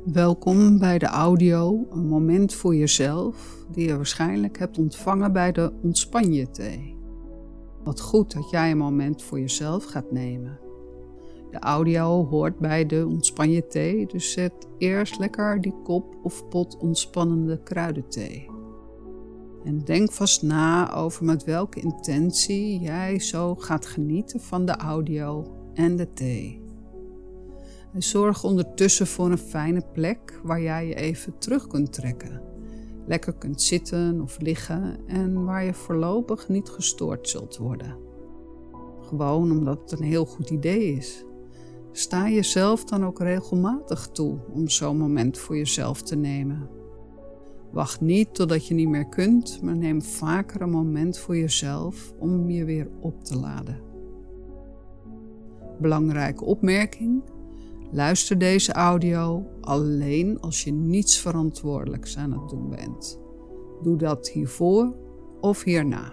Welkom bij de audio, een moment voor jezelf, die je waarschijnlijk hebt ontvangen bij de Ontspan je thee. Wat goed dat jij een moment voor jezelf gaat nemen. De audio hoort bij de Ontspan je thee, dus zet eerst lekker die kop of pot ontspannende kruidenthee. En denk vast na over met welke intentie jij zo gaat genieten van de audio en de thee. En zorg ondertussen voor een fijne plek waar jij je even terug kunt trekken. Lekker kunt zitten of liggen en waar je voorlopig niet gestoord zult worden. Gewoon omdat het een heel goed idee is. Sta jezelf dan ook regelmatig toe om zo'n moment voor jezelf te nemen. Wacht niet totdat je niet meer kunt, maar neem vaker een moment voor jezelf om je weer op te laden. Belangrijke opmerking: luister deze audio alleen als je niets verantwoordelijks aan het doen bent. Doe dat hiervoor of hierna.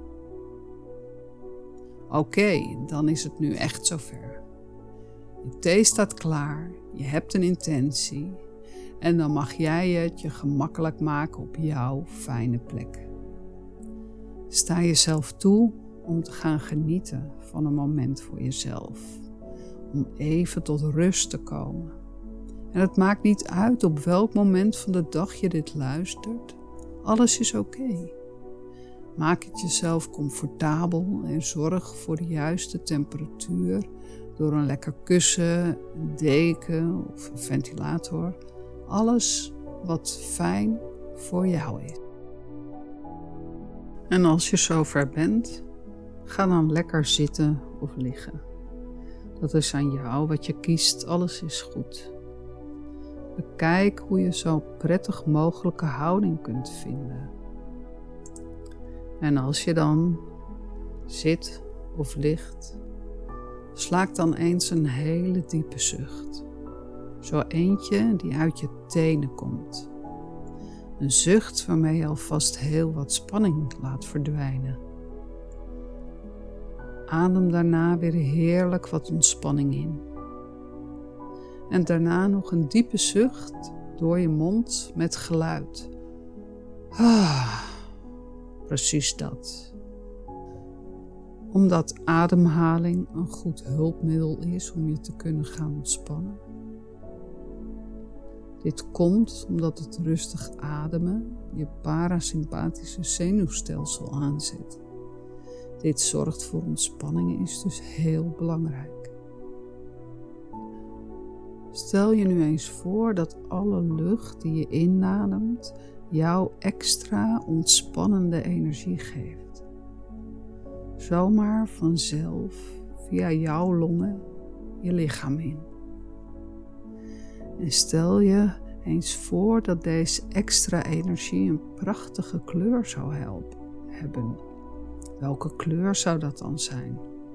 Oké, dan is het nu echt zover. Je thee staat klaar, je hebt een intentie en dan mag jij het je gemakkelijk maken op jouw fijne plek. Sta jezelf toe om te gaan genieten van een moment voor jezelf. Om even tot rust te komen. En het maakt niet uit op welk moment van de dag je dit luistert. Alles is oké. Maak het jezelf comfortabel en zorg voor de juiste temperatuur door een lekker kussen, een deken of een ventilator. Alles wat fijn voor jou is. En als je zover bent, ga dan lekker zitten of liggen. Dat is aan jou wat je kiest, alles is goed. Bekijk hoe je zo prettig mogelijke houding kunt vinden. En als je dan zit of ligt, slaak dan eens een hele diepe zucht. Zo eentje die uit je tenen komt. Een zucht waarmee je alvast heel wat spanning laat verdwijnen. Adem daarna weer heerlijk wat ontspanning in. En daarna nog een diepe zucht door je mond met geluid. Precies dat. Omdat ademhaling een goed hulpmiddel is om je te kunnen gaan ontspannen. Dit komt omdat het rustig ademen je parasympathische zenuwstelsel aanzet. Dit zorgt voor ontspanning en is dus heel belangrijk. Stel je nu eens voor dat alle lucht die je inademt jou extra ontspannende energie geeft. Zomaar vanzelf via jouw longen je lichaam in. En stel je eens voor dat deze extra energie een prachtige kleur zou hebben. Welke kleur zou dat dan zijn?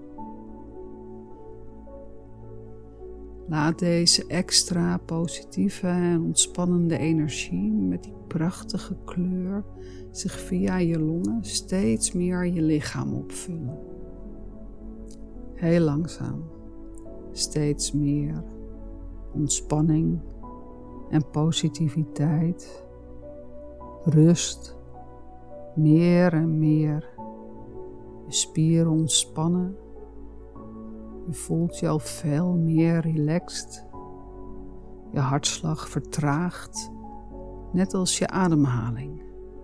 Laat deze extra positieve en ontspannende energie met die prachtige kleur zich via je longen steeds meer je lichaam opvullen. Heel langzaam, steeds meer ontspanning en positiviteit, rust, meer en meer. Je spieren ontspannen. Je voelt je al veel meer relaxed. Je hartslag vertraagt, net als je ademhaling.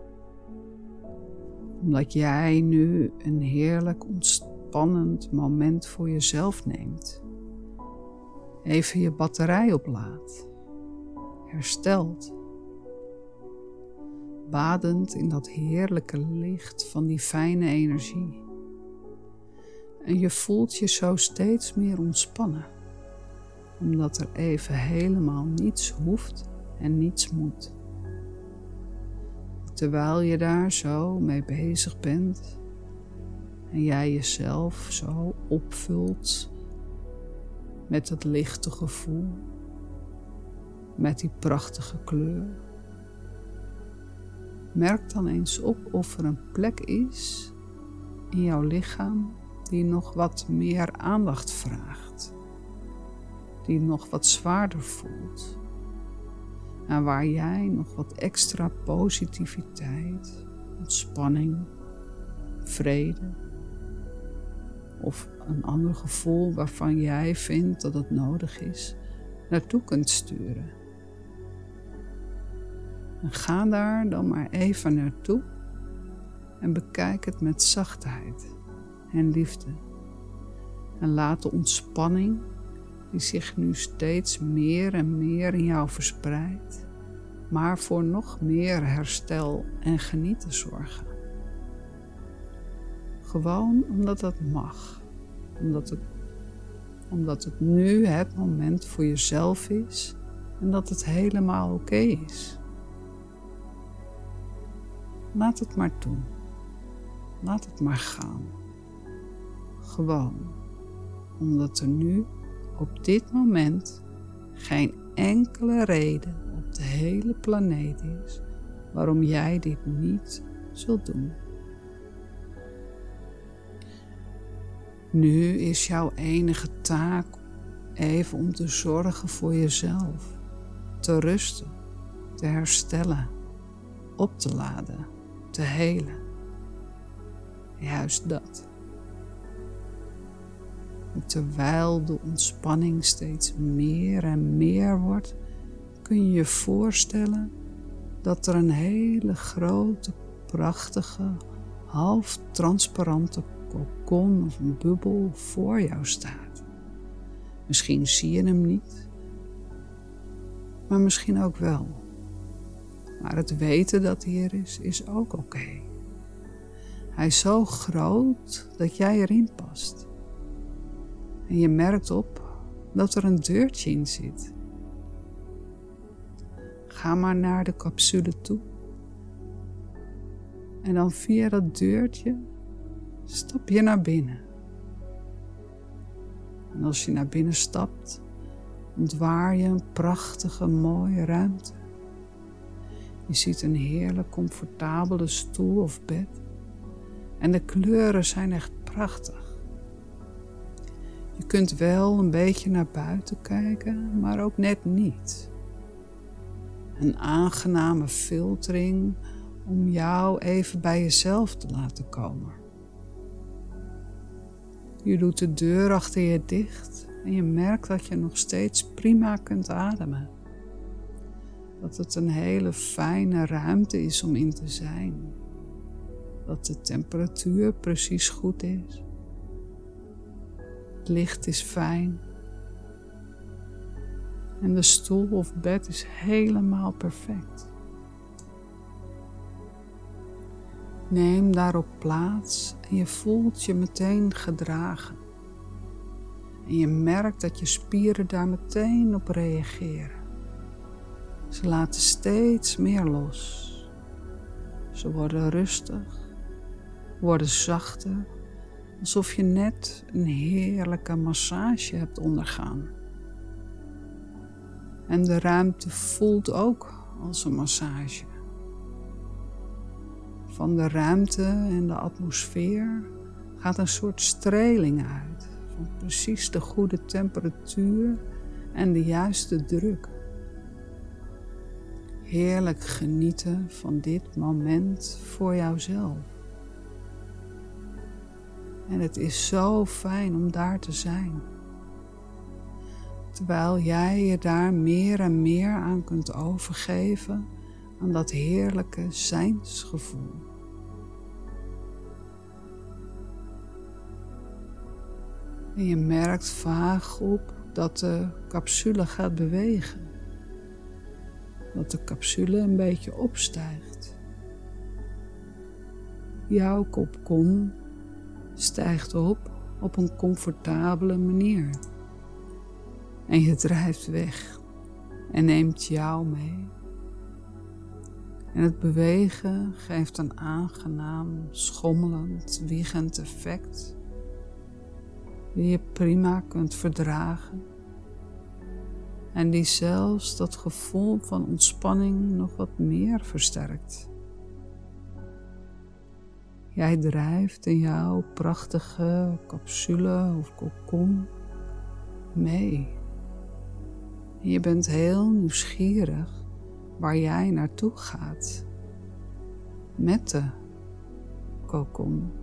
Omdat jij nu een heerlijk ontspannend moment voor jezelf neemt. Even je batterij oplaadt. Herstelt. Badend in dat heerlijke licht van die fijne energie. En je voelt je zo steeds meer ontspannen. Omdat er even helemaal niets hoeft en niets moet. Terwijl je daar zo mee bezig bent en jij jezelf zo opvult met dat lichte gevoel, met die prachtige kleur. Merk dan eens op of er een plek is in jouw lichaam die nog wat meer aandacht vraagt, die nog wat zwaarder voelt. en waar jij nog wat extra positiviteit, ontspanning, vrede of een ander gevoel waarvan jij vindt dat het nodig is, naartoe kunt sturen. En ga daar dan maar even naartoe en bekijk het met zachtheid en liefde. En laat de ontspanning die zich nu steeds meer en meer in jou verspreidt, maar voor nog meer herstel en genieten zorgen. Gewoon omdat dat mag. Omdat het nu het moment voor jezelf is en dat het helemaal oké is. Laat het maar toe. Laat het maar gaan. Gewoon omdat er nu op dit moment geen enkele reden op de hele planeet is waarom jij dit niet zult doen. Nu is jouw enige taak even om te zorgen voor jezelf, te rusten, te herstellen, op te laden, te helen. Juist dat. En terwijl de ontspanning steeds meer en meer wordt, kun je je voorstellen dat er een hele grote, prachtige, half transparante kokon of een bubbel voor jou staat. Misschien zie je hem niet, maar misschien ook wel. Maar het weten dat hij er is ook oké. Hij is zo groot dat jij erin past. En je merkt op dat er een deurtje in zit. Ga maar naar de capsule toe. En dan via dat deurtje stap je naar binnen. En als je naar binnen stapt, ontwaar je een prachtige, mooie ruimte. Je ziet een heerlijk comfortabele stoel of bed. En de kleuren zijn echt prachtig. Je kunt wel een beetje naar buiten kijken, maar ook net niet. Een aangename filtering om jou even bij jezelf te laten komen. Je doet de deur achter je dicht en je merkt dat je nog steeds prima kunt ademen. Dat het een hele fijne ruimte is om in te zijn. Dat de temperatuur precies goed is. Het licht is fijn. En de stoel of bed is helemaal perfect. Neem daarop plaats en je voelt je meteen gedragen. En je merkt dat je spieren daar meteen op reageren. Ze laten steeds meer los. Ze worden rustig, worden zachter, alsof je net een heerlijke massage hebt ondergaan. En de ruimte voelt ook als een massage. Van de ruimte en de atmosfeer gaat een soort streling uit van precies de goede temperatuur en de juiste druk. Heerlijk genieten van dit moment voor jouzelf. En het is zo fijn om daar te zijn. Terwijl jij je daar meer en meer aan kunt overgeven aan dat heerlijke zijnsgevoel. En je merkt vaag op dat de capsule gaat bewegen. Dat de capsule een beetje opstijgt. Jouw kokon stijgt op een comfortabele manier. En je drijft weg en neemt jou mee. En het bewegen geeft een aangenaam, schommelend, wiegend effect, die je prima kunt verdragen. En die zelfs dat gevoel van ontspanning nog wat meer versterkt. Jij drijft in jouw prachtige capsule of kokon mee. En je bent heel nieuwsgierig waar jij naartoe gaat met de kokon.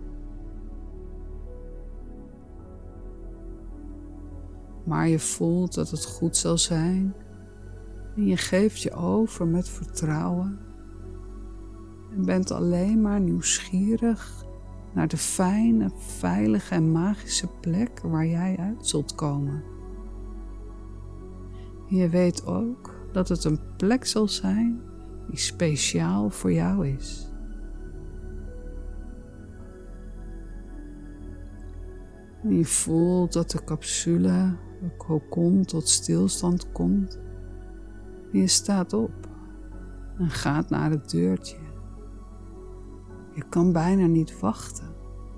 Maar je voelt dat het goed zal zijn en je geeft je over met vertrouwen en bent alleen maar nieuwsgierig naar de fijne, veilige en magische plek waar jij uit zult komen. Je weet ook dat het een plek zal zijn die speciaal voor jou is. En je voelt dat de capsule, de kokon, tot stilstand komt. En je staat op en gaat naar het deurtje. Je kan bijna niet wachten.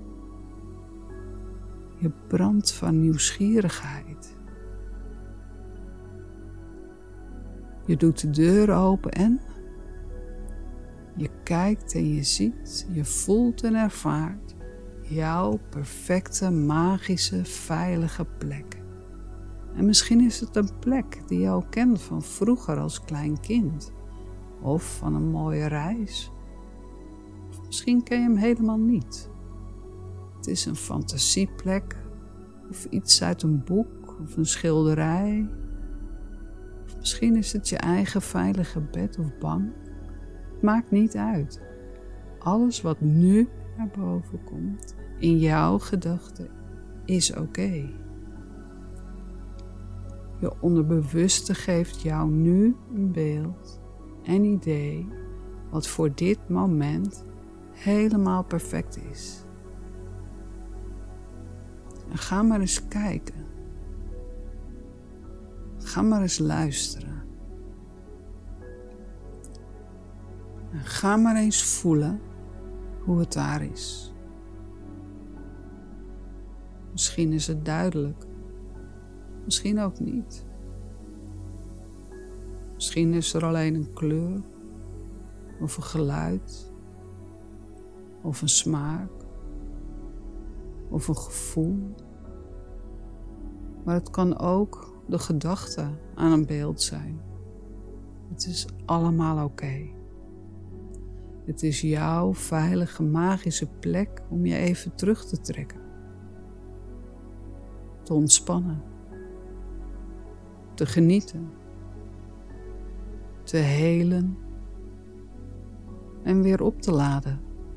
Je brandt van nieuwsgierigheid. Je doet de deur open en je kijkt en je ziet, je voelt en ervaart jouw perfecte, magische, veilige plek. En misschien is het een plek die je al kent van vroeger als klein kind. Of van een mooie reis. Of misschien ken je hem helemaal niet. Het is een fantasieplek. Of iets uit een boek of een schilderij. Of misschien is het je eigen veilige bed of bank. Het maakt niet uit. Alles wat nu naar boven komt in jouw gedachten is oké. Je onderbewuste geeft jou nu een beeld en idee wat voor dit moment helemaal perfect is. En ga maar eens kijken. Ga maar eens luisteren. En ga maar eens voelen hoe het daar is. Misschien is het duidelijk. Misschien ook niet. Misschien is er alleen een kleur, of een geluid, of een smaak, of een gevoel. Maar het kan ook de gedachte aan een beeld zijn. Het is allemaal oké. Het is jouw veilige, magische plek om je even terug te trekken. Te ontspannen. Te genieten, te helen en weer op te laden.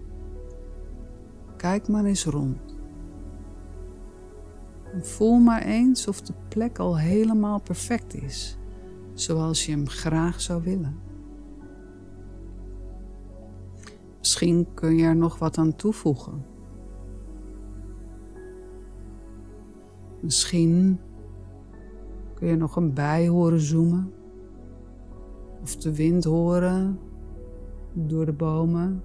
Kijk maar eens rond. En voel maar eens of de plek al helemaal perfect is, zoals je hem graag zou willen. Misschien kun je er nog wat aan toevoegen. Misschien kun je nog een bij horen zoemen. Of de wind horen door de bomen.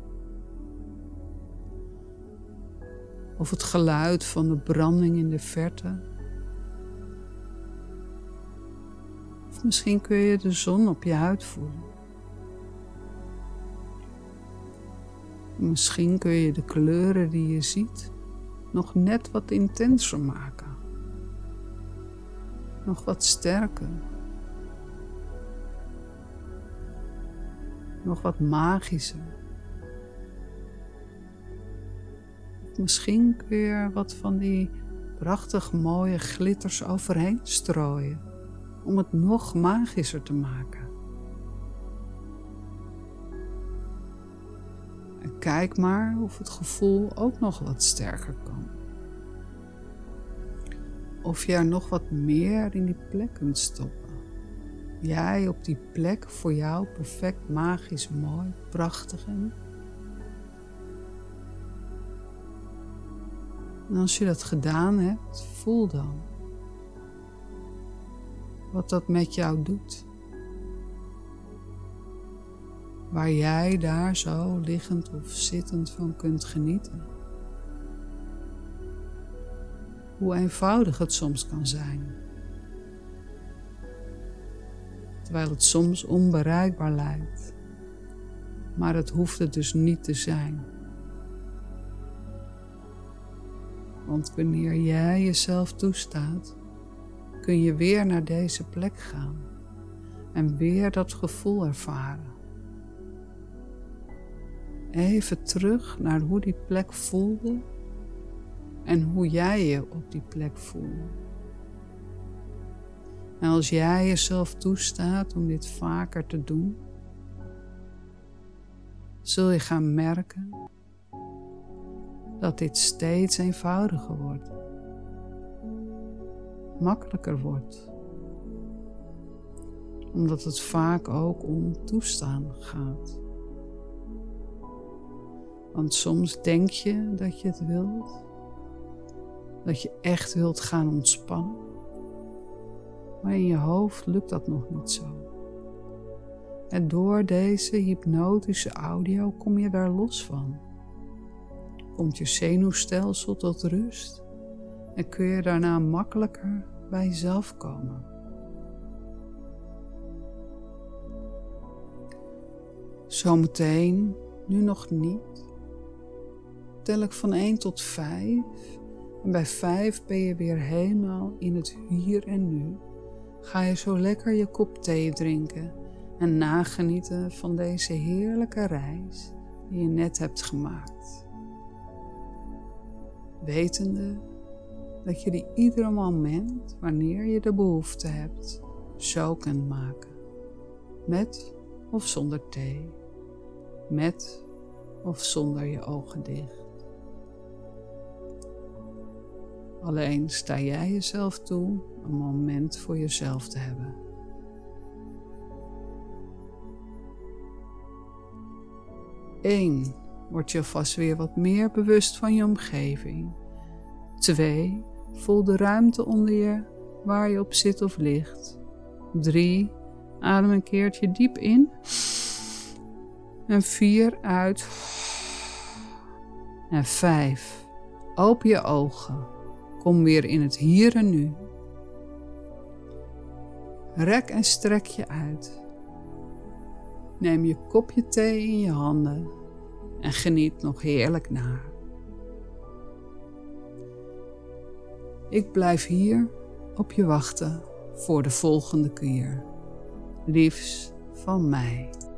Of het geluid van de branding in de verte. Of misschien kun je de zon op je huid voelen. Misschien kun je de kleuren die je ziet nog net wat intenser maken. Nog wat sterker. Nog wat magischer. Misschien kun je er wat van die prachtig mooie glitters overheen strooien. Om het nog magischer te maken. En kijk maar of het gevoel ook nog wat sterker kan. Of je er nog wat meer in die plek kunt stoppen. Jij op die plek voor jou perfect, magisch, mooi, prachtig. En als je dat gedaan hebt, voel dan wat dat met jou doet. Waar jij daar zo liggend of zittend van kunt genieten. Hoe eenvoudig het soms kan zijn. Terwijl het soms onbereikbaar lijkt. Maar het hoeft het dus niet te zijn. Want wanneer jij jezelf toestaat, kun je weer naar deze plek gaan. En weer dat gevoel ervaren. Even terug naar hoe die plek voelde en hoe jij je op die plek voelde. En als jij jezelf toestaat om dit vaker te doen, zul je gaan merken dat dit steeds eenvoudiger wordt, makkelijker wordt, omdat het vaak ook om toestaan gaat. Want soms denk je dat je het wilt, dat je echt wilt gaan ontspannen, maar in je hoofd lukt dat nog niet zo. En door deze hypnotische audio kom je daar los van. Komt je zenuwstelsel tot rust en kun je daarna makkelijker bij jezelf komen. Zometeen, nu nog niet, tel ik van 1 tot 5 en bij 5 ben je weer helemaal in het hier en nu. Ga je zo lekker je kop thee drinken en nagenieten van deze heerlijke reis die je net hebt gemaakt. Wetende dat je die ieder moment, wanneer je de behoefte hebt, zo kunt maken. Met of zonder thee. Met of zonder je ogen dicht. Alleen sta jij jezelf toe een moment voor jezelf te hebben. 1. Word je vast weer wat meer bewust van je omgeving. 2. Voel de ruimte onder je waar je op zit of ligt. 3. Adem een keertje diep in. En 4 uit. En 5. Open je ogen. Kom weer in het hier en nu. Rek en strek je uit. Neem je kopje thee in je handen en geniet nog heerlijk na. Ik blijf hier op je wachten voor de volgende keer. Liefs van mij.